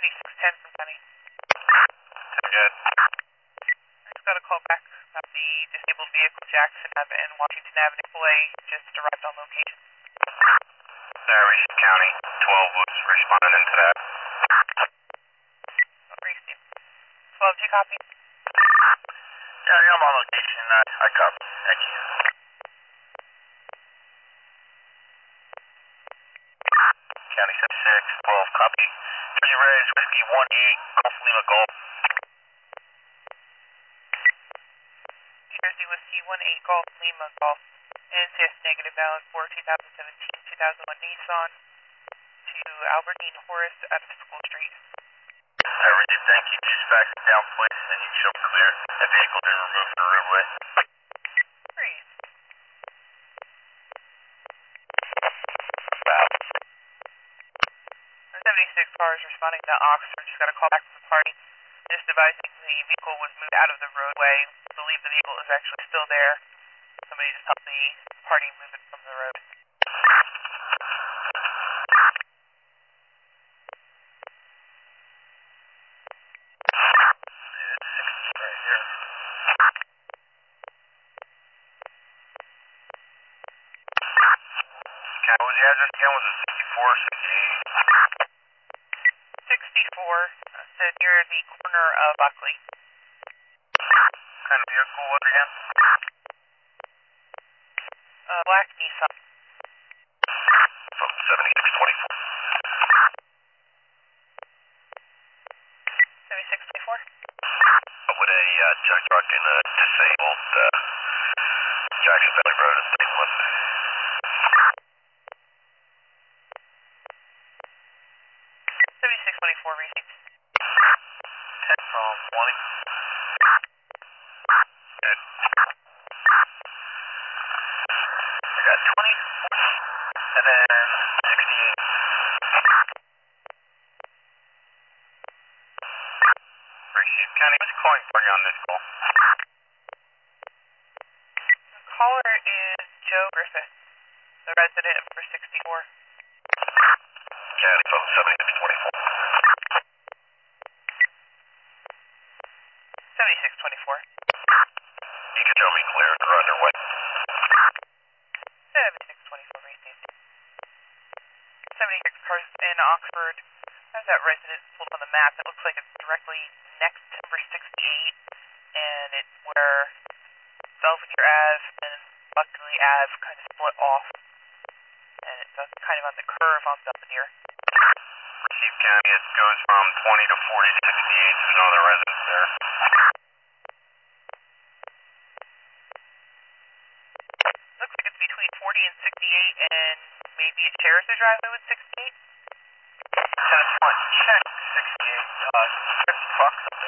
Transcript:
7610 from County. Good. I just got a call back about the disabled vehicle Jackson Ave and Washington Avenue employee just arrived on location. Sarah County, 12 was responding to that. Receive. 12, do you copy? Yeah, I'm on location. I copy. Thank you. County 76, 12, copy. Jersey Res, Whiskey 18, Golf Lima Golf. Jersey Whiskey 18 Golf Lima Golf. NCS negative valid for 2017-2001 Nissan to Albertine Horace out of School Street. Everything, thank you. Dispatch down, please, and you show clear. That vehicle been removed from the roadway. Great. 76 cars responding to Oxford. Just got a call back from the party. Just advising the vehicle was moved out of the roadway. Believe the vehicle is actually still there. Somebody just helped the party move it from the road. Right here. Okay, what was the address again? Was it 64 or 68? 64, so near the corner of Buckley. What kind of vehicle was it again? Black Nissan. From 7624. 7624? With a junk truck in a disabled Jackson Valley Road in St. Louis. 7624 received. 10 from 20. Good. I got 20, and then 68. Received. County, who's calling party on this call? The caller is Joe Griffith, the resident of number 64. County from 7624. 7624. You can show me clear. They're underway. 7624 received. 76 cars in Oxford. As that resident pulled on the map, it looks like it's directly next to number 68, and it's where Belvedere Ave and Buckley Ave kind of split off, and it's kind of on the curve on Belvedere. Received. County, it goes from 20 to 40 to 68. There's no other residents there. Looks like it's between 40 and 68, and maybe it shares the driveway with 68. 10-1, check 68, check Fox.